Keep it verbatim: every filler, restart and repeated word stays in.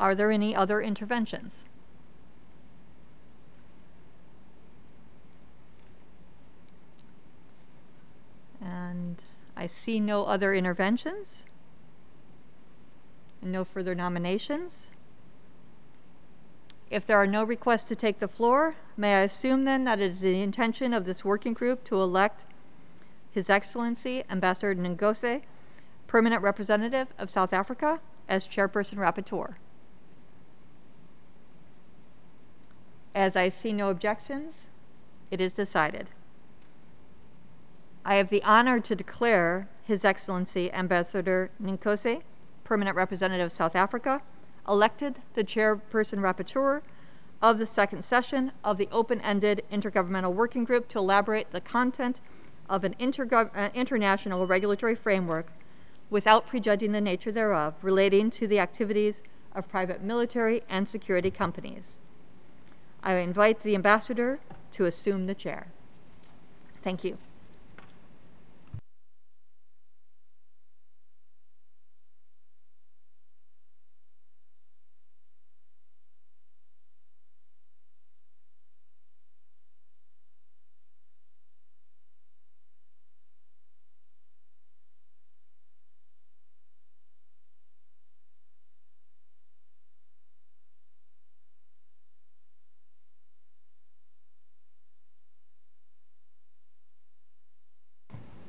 Are there any other interventions? And I see no other interventions. And no further nominations. If there are no requests to take the floor, may I assume then that it is the intention of this working group to elect His Excellency Ambassador Ngozi, Permanent Representative of South Africa, as Chairperson Rapporteur. As I see no objections, it is decided. I have the honor to declare His Excellency Ambassador Ngozi, Permanent Representative of South Africa, elected the Chairperson Rapporteur of the second session of the Open-Ended Intergovernmental Working Group to elaborate the content of an intergov uh, international regulatory framework without prejudging the nature thereof relating to the activities of private military and security companies. I invite the Ambassador to assume the chair. Thank you.